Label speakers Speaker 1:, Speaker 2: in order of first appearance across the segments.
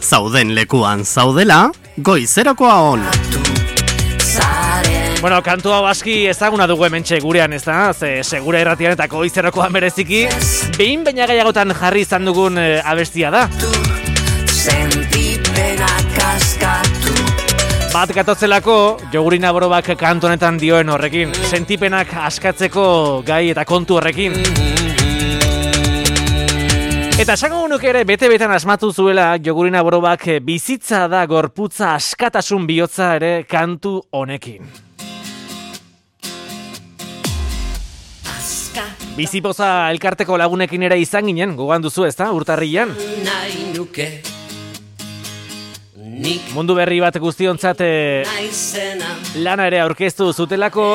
Speaker 1: Zauden lekuan zaudela, goizerakoa on.
Speaker 2: Bueno, kantu hau aski ezaguna dugu hementxe gurean, ez da? Segura irratian eta goizerakoan bereziki, behin baina gehiagotan jarri izan dugun abestia da. Bat gatozelako, Jogurina Borobak kantu honetan dioen horrekin, sentipenak askatzeko gai eta kontu horrekin. Eta esango nuke ere bete-betan asmatu zuela Jogurina Borobak bizitza da gorputza askatasun bihotza ere kantu honekin. Bizipoza elkarteko lagunekin ere izan ginen, gogoan duzu ezta, urtarrian. Mundu berri bat guztiontzat lana ere aurkeztu zutelako.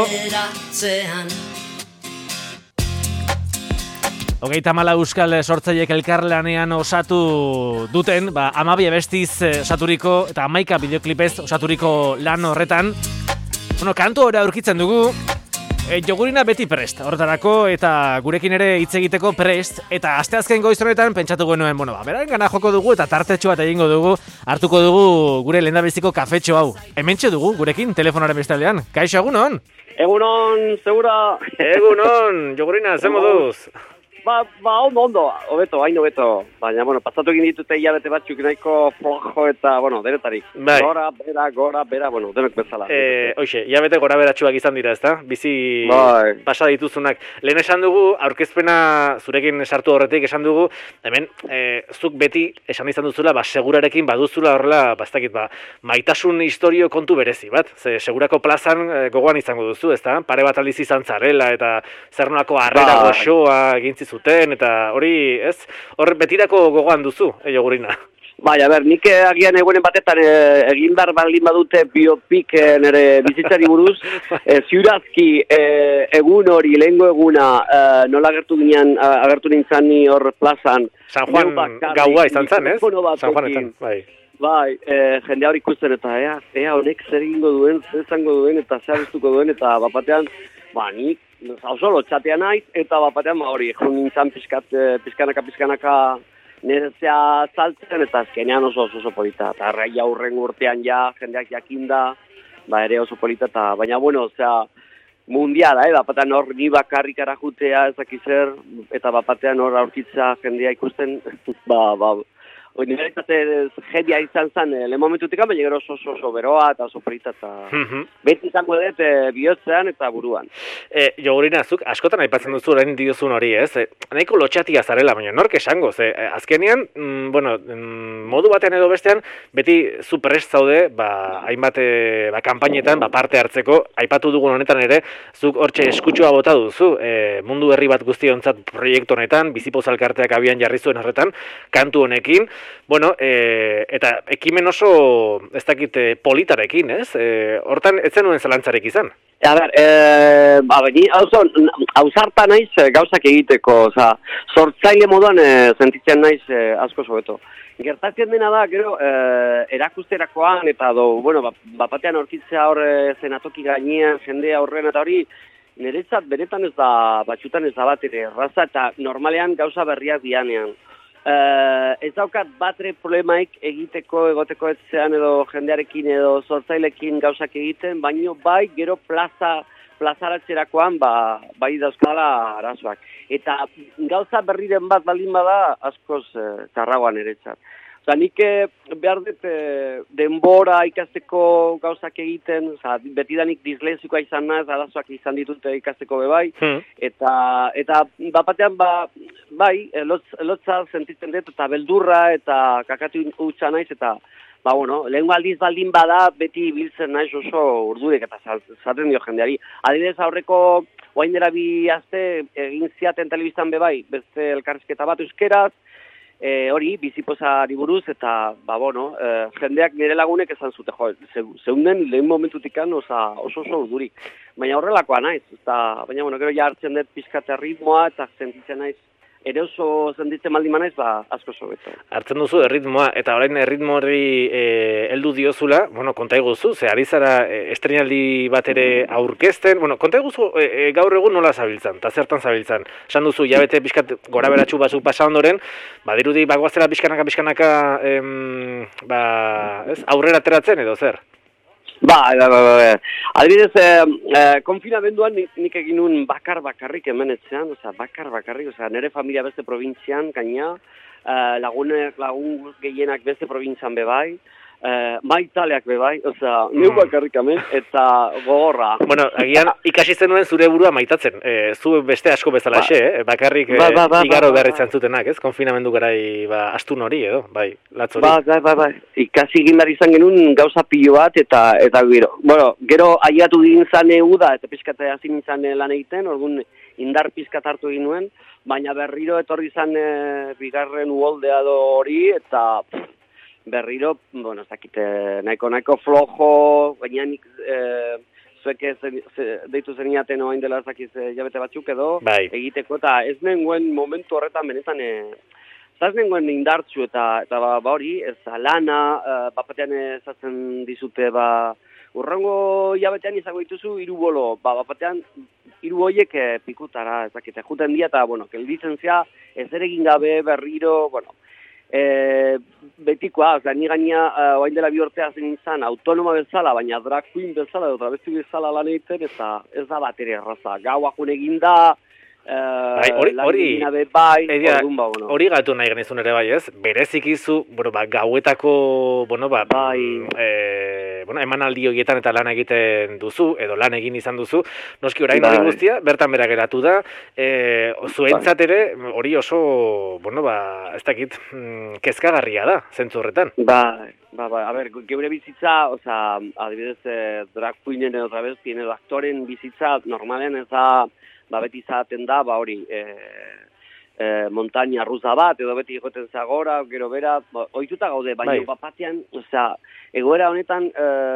Speaker 2: 34 euskal sortzaileek elkarlanean osatu duten, 12 abestiz osaturiko eta 11 bideoklipez osaturiko lan horretan. Kantu hori aurkitzen dugu. Jogurina beti prest, horretarako eta gurekin ere hitz egiteko prest, eta asteazken goiz honetan pentsatu genuen, beraren gana joko dugu eta tartetxo bat egingo dugu, hartuko dugu gure lehendabiziko kafetxo hau. Hementxe dugu gurekin telefonaren bestaldean. Kaixo, egunon?
Speaker 3: Egunon, segura.
Speaker 2: Egunon, Jogurina, zer moduz?
Speaker 3: Ondo, hobeto, hain hobeto. Baina, pasatu egin ditute hilabete batzuk nahiko flojo eta, denetarik.
Speaker 2: Bai.
Speaker 3: Gora, bera, denok bezala.
Speaker 2: Hoxe, hilabete gora beratxuak izan dira, ezta? Bizi pasa dituzunak. Lehen esan dugu, aurkezpena zurekin sartu horretik esan dugu, hemen, zuk beti esan izan duzula, segurarekin baduzula horrela, maitasun historio kontu berezi, bat? Segurako plazan gogoan izango duzu, ezta? Pare bat aldiz izan zarela eta zer nolako harrera goxoa egintzi zuten, eta hori, ez? Hor betirako gogoan duzu, Jogurina.
Speaker 3: Nik agian egunen batetan egin behar baldin badute biopik nire bizitzari buruz, ziurazki egun hori, lehengo eguna, nola agertu nintzen ni hor plazan.
Speaker 2: San Juan gaua izan zen, ez? San Juanetan, bai.
Speaker 3: Jendea hori ikusten eta ea honek zer egingo duen, zer zango duen eta zer abestuko duen, eta bapatean, nik oso lotxatea naiz, eta bapatean hori, egun nintzen pizkanaka nerezea saltzen, eta azkenean oso polita, eta arraia hurren urtean jendeak jakinda, ere oso polita, eta baina mundiala, bapatean hor ni bakarrik arajutea ezakizer, eta bapatean hor aurkitza jendea ikusten, Unibertsitate jendia izan zen lehen momentutik, baina gero oso beroa eta oso polita eta beti izango dut bihotzean eta buruan.
Speaker 2: Jogurina, zuk askotan aipatzen duzu orain diozun hori, ez? Nahiko lotxatia zarela, baina nork esango, azkenean, modu batean edo bestean, beti zu prest zaude, hainbat kanpainetan, parte hartzeko, aipatu dugun honetan ere, zuk hortxe eskutsua bota duzu, mundu herri bat guztiontzat proiektu honetan, Bizipoza elkarteak abian jarri zuen horretan, kantu honekin, eta ekimen oso, ez dakit, politarekin, ez? Hortan, ez zenuen zalantzarek izan?
Speaker 3: Hauzarta naiz gauzak egiteko, sortzaile moduan sentitzen naiz asko sobeto. Gertatzen dena da, gero, erakusterakoan, eta bapatean aurkitzea hor zenatoki gainean, jendea horren, eta hori, niretzat benetan ez da, batxutan ez da bat ere, erraza, eta normalean gauza berriak dianean. Ez daukat batre problemaik egoteko etzean edo jendearekin edo sortzailekin gauzak egiten, baino gero plazaratzerakoan bai dauzkala arazoak. Eta gauza berriren bat baldin bada askoz tarragoan eretzat. Nik behar dut denbora ikasteko gauzak egiten, betidanik dislexikoa izan naz, arazoak izan ditute ikasteko bebai, eta bapatean lotza sentitzen dut, eta beldurra, eta kakatu hutsa naiz, eta lehenko aldiz baldin bada, beti biltzen naiz oso urdurek, eta zaten dio jendeari. Adibidez aurreko, oain dela 2 aste, egin ziaten telebistan bebai, beste elkarrizketa bat euskeraz, hori, Bizipozari buruz, eta, jendeak nire lagunek esan zute, zeunden lehen momentutikan oso urdurik. Baina horrelakoa naiz, baina, gero ja hartzen dut pizkate ritmoa, eta sentitzen naiz eroso zenditzen baldin manaiz, asko sobeto.
Speaker 2: Hartzen duzu erritmoa, eta orain erritmo hori heldu diozula, bueno, konta iguzu, ze ari zara estreinaldi bat ere aurkezten, bueno, konta iguzu gaur egun nola zabiltzan, eta zertan zabiltzan. Esan duzu, jabete pixkat gora beratxu batzuk pasa ondoren, badirudi bagoaztela pixkanaka, aurrera ateratzen edo zer?
Speaker 3: Adibidez, konfinamenduan nik egin nuen bakarrik hemenetzean, bakarrik, nire familia beste provintzian, gaina, lagun gehienak beste provintzian bebai, maitaleak bebai, neu bakarrik hemen, eta gogorra.
Speaker 2: Bueno, agian ikasi zenuen zure burua maitatzen, zu beste asko bezalaxe, bakarrik igaro behar izan zutenak, ez? Konfinamendu garai astun hori edo, bai, latz hori.
Speaker 3: Bai. Ikasi egin behar izan genuen gauza pilo bat, eta gero. Bueno, gero aiatu egin zan uda, eta pizkata hazin izan lan egiten, orduan indar pizkat hartu egin nuen, baina berriro etorri izan bigarren uholdea hori, eta berriro, bueno, ez dakite, nahiko flojo, baina nik zuek deitu zeniaten oain dela ez dakiz jabete batzuk edo, egiteko, eta ez nengoen momentu horretan benetan, ez nengoen indartzu eta hori, ez lana, bapatean ezatzen dizute, urrango jabetean izango dituzu 3 bolo, bapatean 3 horiek pikutara, ez dakite, juten dia, eta, bueno, kelditzen zea, ez ere egin gabe berriro, bueno, betikoa, ni gaina oain dela 2 urtea zen izan autonoma bezala, baina drag queen bezala edo travesti bezala lan egiten, eta ez da bat ere erraza. Gaua jun eginda,
Speaker 2: hori gatu nahi genizun ere bai, ez? Berezik izu, gauetako, emanaldi horietan eta lan egiten duzu, edo lan egin izan duzu, noski orain hori guztia, bertan bera geratu da, zuentzat ere, hori oso, ez dakit, kezkagarria da, zentzu horretan.
Speaker 3: A ber, geure bizitza, adibidez, drag queenen edo travestien edo aktoren bizitza, normalen ez da, beti izaten da, hori, montaña rusa bat, edo beti egoten zagora, gero bera, ohituta gaude, baina bapatean, egoera honetan,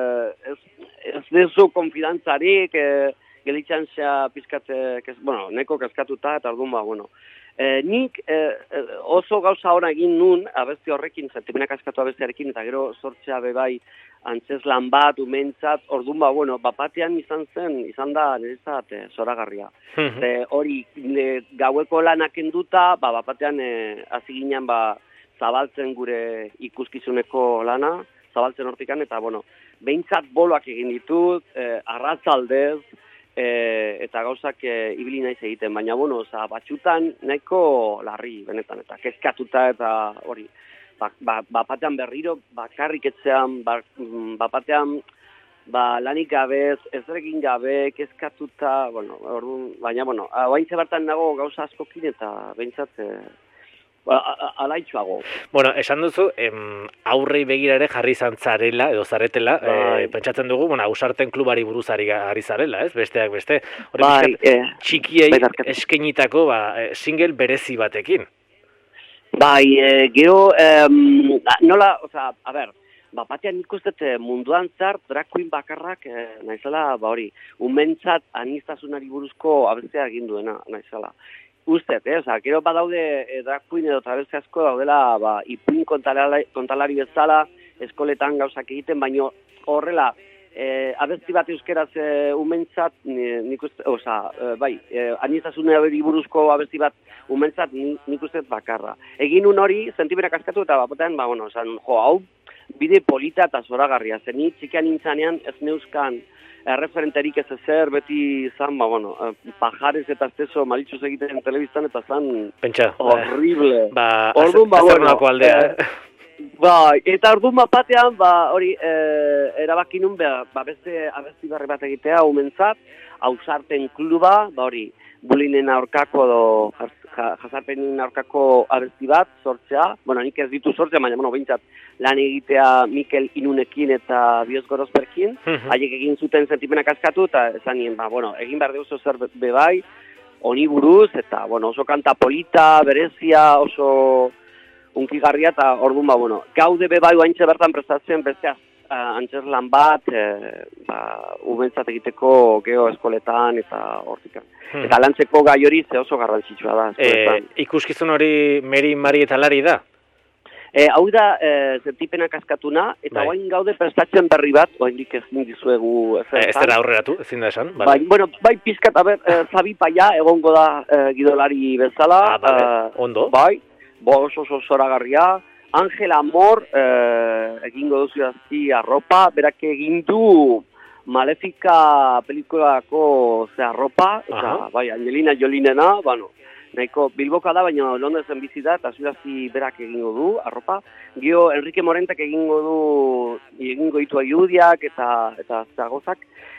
Speaker 3: ez dezu konfidantzarik, gelitzen zea pizkat, neko kaskatuta, eta orduan, nik oso gauza hona egin nun, abesti horrekin, zentimena kaskatu abestiarekin, eta gero sortzea bebai, antzeslan bat, umentzat, orduan, bapatean izan da niretzat zoragarria. Hori, gaueko lanak enduta, bapatean hasi ginen zabaltzen gure ikuskizuneko lana, zabaltzen hortikan, eta, behintzat boloak egin ditut, arratzaldez, eta gauzak ibili naiz egiten, baina, batxutan nahiko larri, benetan, eta kezkatuta, eta hori, bapatean berriro, bakarrik etzean, bapatean, lanik gabez, ezrekin gabe, kezkatuta, baina, haintze bertan nago gauza askokin eta behintzat, alaitxuago.
Speaker 2: Esan duzu, aurrei begira ere jarri izan zarela, edo zaretela, pentsatzen dugu, Ausarten klubari buruz ari zarela, ez? Besteak beste. Txikiei eskenitako single berezi batekin.
Speaker 3: Gero, nola, bapatean ikustet munduan zart, drag queen bakarrak, naizela, umentzat aniztasunari buruzko abestea egin duena, naizela. Ustet, gero badaude drag queen edo travesti asko daudela, ipuin kontalari bezala, eskoletan gauzak egiten, baino horrela, abesti bat euskeraz umentzat, nik uste, aniztasunari buruzko abesti bat umentzat nik uste bakarra. Egin un hori, sentimenak askatu eta bapotean, hau bide polita eta zoragarria. Zeni txikian nintzanean ez neuzkan referenterik ez ezer, beti zan, pajares eta esteso malitxuz egiten telebiztan eta zan horrible.
Speaker 2: Azernako aldea,
Speaker 3: eta orduan bapatean, hori, erabakinun, beste abesti barri bat egitea, umentzat, Ausarten kluba, hori, bulinen aurkako edo jazarpenin aurkako abesti bat sortzea. Nik ez ditu sortzea, baina, behintzat, lan egitea Mikel Inunekin eta Bioz Gorosperkin, haiek egin zuten sentimenak askatu, eta esan nien, egin behar deuzo zer bebai, honi buruz, eta, oso kanta polita, berezia, oso unkigarria, eta orduan, gaude bebai haintxe bertan prestatzen, beste antzerlan bat, umentzat egiteko geo eskoletan eta hortikan. Eta lantzeko gai hori ze oso garrantzitsua da.
Speaker 2: Ikuskizun hori Meri, Mari eta Lari da?
Speaker 3: Hau da, zentipenak askatuna, eta oain gaude prestatzen berri bat, oaindik ezin dizuegu
Speaker 2: ez dara aurreratu, ezin da esan.
Speaker 3: Bai, pizkat, Zabi Paia egongo da gidolari bezala.
Speaker 2: Ondo.
Speaker 3: Bai, oso zoragarria. Angel Amor egingo duzu azki arropa, berak egin du Malefika pelikulako arropa, bai, Angelina Jolinena, nahiko Bilboka da, baina Londresen bizi da, eta zurazki berak egingo du arropa. Gio, Enrique Morentak egingo ditu Ayudiak eta zagozak.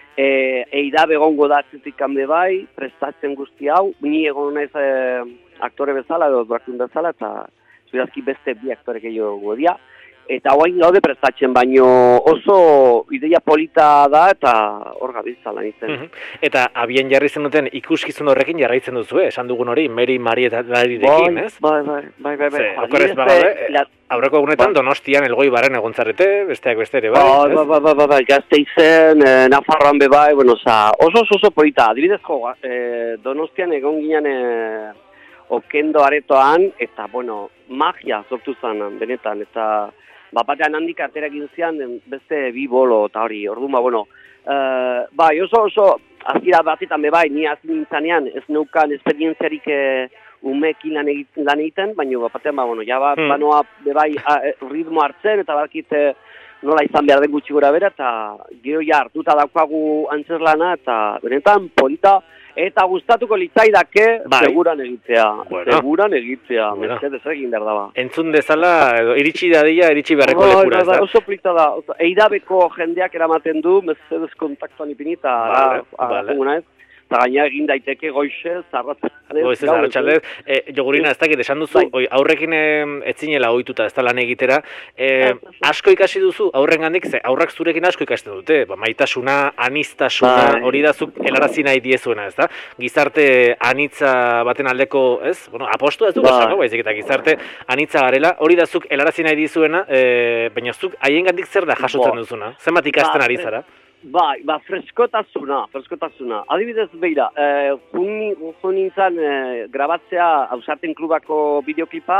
Speaker 3: Eida begongo da atzetik hamde bai, prestatzen guzti hau, ni egon naiz aktore bezala edo duartun bezala, eta zurazki beste bi aktore gehiago dia. Eta guain gaude prestatzen, baino oso ideia polita da eta hor gabiltza lan izan.
Speaker 2: Eta abien jarri zenuten ikuskizun horrekin jarraitzen duzu, esan dugun hori, Meri, Mari eta Larirekin, ez?
Speaker 3: Bai.
Speaker 2: Okorez bagaude, aurreko egunetan Donostian Elgoibaren egontzarete, besteak beste ere, bai?
Speaker 3: Bai, Gasteizen, Nafarroan bai, oso polita. Adibidez Donostian egon ginen okendo aretoan, eta, magia sortu zen, benetan, eta bapatean handik atera egin zian beste bi bolo eta hori, orduan, bai, oso, azkira batetan bai, ni azin nintzanean, ez neukan esperientziarik umeekin lan egiten, baina bapatean, banoa bai ritmo hartzen, eta bakit nola izan behar den gutxi gora bera, eta gero ja hartuta daukagu antzerlana, eta benetan polita, eta gustatuko litzaidake seguran egitea. Seguran egitea, Mercedes egin behar daba.
Speaker 2: Entzun dezala, iritsi dadila, iritsi beharreko lekura, ez da?
Speaker 3: Oso polita da, eidabeko jendeak eramaten du, Mercedes kontaktuan ipinita, ez? Eta gaina egin daiteke goizez,
Speaker 2: arratsalez. Jogurina, ez dakit, esan duzu, aurrekin etzinela ohituta ez da lan egitera. Asko ikasi duzu, aurrengandik, ze aurrak zurekin asko ikasten dute. Maitasuna, aniztasuna, hori da zuk helarazi nahi diezuena, ez da? Gizarte anitza baten aldeko, ez? Apostu ez du esango, baizik eta gizarte anitza garela, hori da zuk helarazi nahi dizuena, baina zuk haiengandik zer da jasotzen duzuna? Zenbat ikasten ari zara?
Speaker 3: Bai, freskotasuna. Adibidez, beira, nintzen grabatzea Ausarten klubako bideoklipa,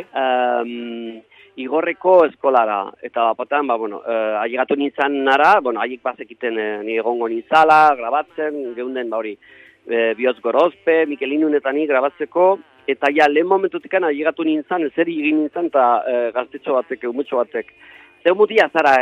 Speaker 3: Igorreko eskolara. Eta batean, ailegatu nintzen nara, haiek bazekiten ni egongo nintzala, grabatzen, geunden, Bihotz Gorozpe, Mikelinun eta ni grabatzeko, eta ja, lehen momentutikan ailegatu nintzen, ezeri egin nintzen, eta gaztetxo batek, umutxo batek. Zeu mutia zara,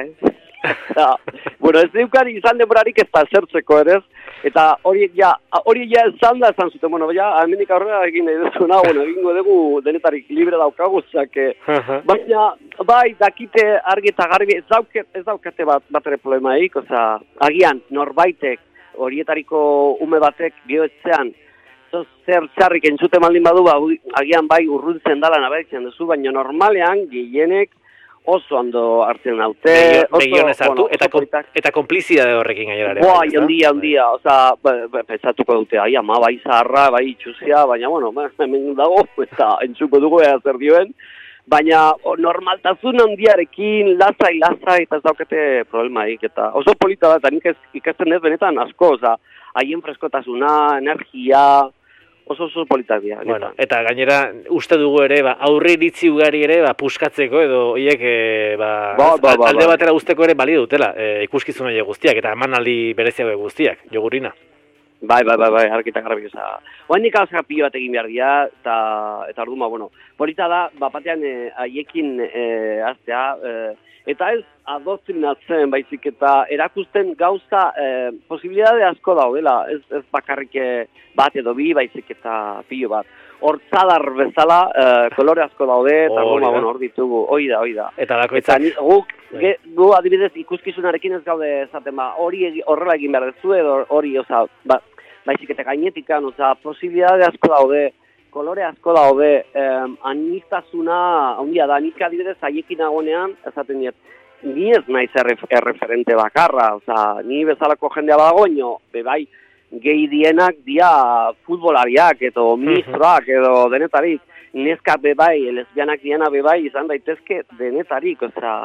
Speaker 3: ez deukan izan denborarik ez da zertzeko ere, eta hori ja esan zuten, hemendik aurrera egin nahi duzuna, egingo dugu denetarik libre daukagu, baina, bai, dakite argi eta garbi, ez daukate bat ere problemaik, agian norbaitek horietariko ume batek gehoetzean, zer txarrik entzute maldin badu, agian bai urruntzen dala nabaritzen duzu, baina normalean gehienek oso ondo hartzen naute.
Speaker 2: Begionez hartu, eta konplizidade horrekin gainera.
Speaker 3: Handia, pentsatuko dute, bai zaharra, bai itxuzia, baina, hemen dago, eta entzuko dugu zer dioen, baina normaltasun handiarekin, lasai, eta ez daukete problemaik, eta oso polita da, eta nik ikasten ez benetan asko, haien freskotasuna, energia, oso politak dira.
Speaker 2: Eta gainera, uste dugu ere, aurre iritzi ugari ere, puskatzeko edo, hiek, alde batera usteko ere balio dutela, ikuskizun hori guztiak, eta emanaldi bereziago guztiak, Jogurina.
Speaker 3: Bai, argitak garbi eza. Oaindik alzak pilo bat egin behar dira, eta orduan, polita da, batean haiekin aztea, eta ez adoktinatzen baizik eta erakusten gauza posibilidade asko daudela, ez bakarrik bat edo bi baizik eta pilo bat. Hortzadar bezala, kolore asko daude, eta hor ditugu, hoi da.
Speaker 2: Eta bakoitzak.
Speaker 3: Gu adibidez ikuskizunarekin ez gaude esaten, hori horrela egin behar dezu, edo hori, baizik eta gainetikan, posibilidade asko daude, kolore asko daude, aniztasuna, handia da, nik adibidez haiekin agonean, esaten diet, ni ez naiz erreferente bakarra, ni bezalako jendea badago, bebai, gehi dienak dia futbolariak edo ministroak edo denetarik, neskak bebai, lesbianak diena bebai izan daitezke denetarik,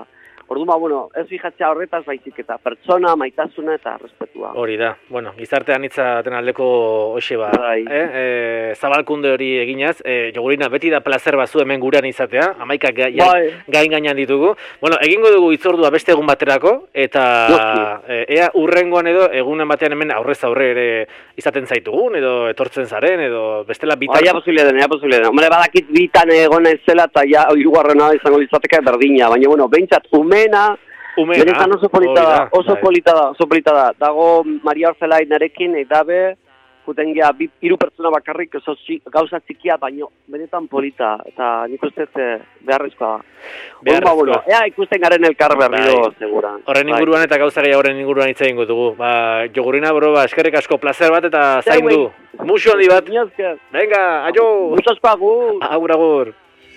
Speaker 3: Orduan, bueno, ez fijatzea horretaz baizik eta pertsona, maitasuna eta respetua.
Speaker 2: Hori da, bueno, gizartean hitzaten aldeko hoxe ba, zabalkunde hori eginaz, Jogurina, beti da plazer bazu hemen gurean izatea, 11 gain gainean ditugu. Bueno, egingo dugu hitzordua beste egun baterako, eta ea urrengoan edo egunen batean hemen aurrez aurre ere izaten zaitugun, edo etortzen zaren, edo bestela bitan.
Speaker 3: Ea posible den. Hombre, badakit bitan egon naizela eta ja hirugarrena izango litzateke berdina, baina bueno, behintzat umena, benetan oso polita da. Dago Maria Orzelai narekin, edabe, jutengea hiru pertsona bakarrik oso gauza txikia, baina benetan polita, eta nik uste beharrezkoa da. Bueno, ea ikusten garen elkar berriro, segura.
Speaker 2: Horren inguruan eta gauza gehiago horren inguruan hitz egingo dugu. Jogurina, eskerrik asko, placer bat eta zaindu. Muxu handi bat. Venga, aio!
Speaker 3: Muxu asko agur!
Speaker 2: Agur!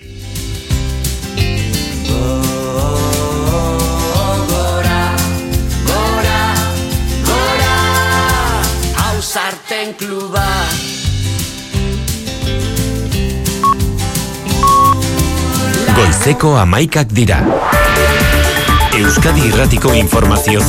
Speaker 4: Sarten kluba Goizeko 11 dira. Euskadi Irratiko informazio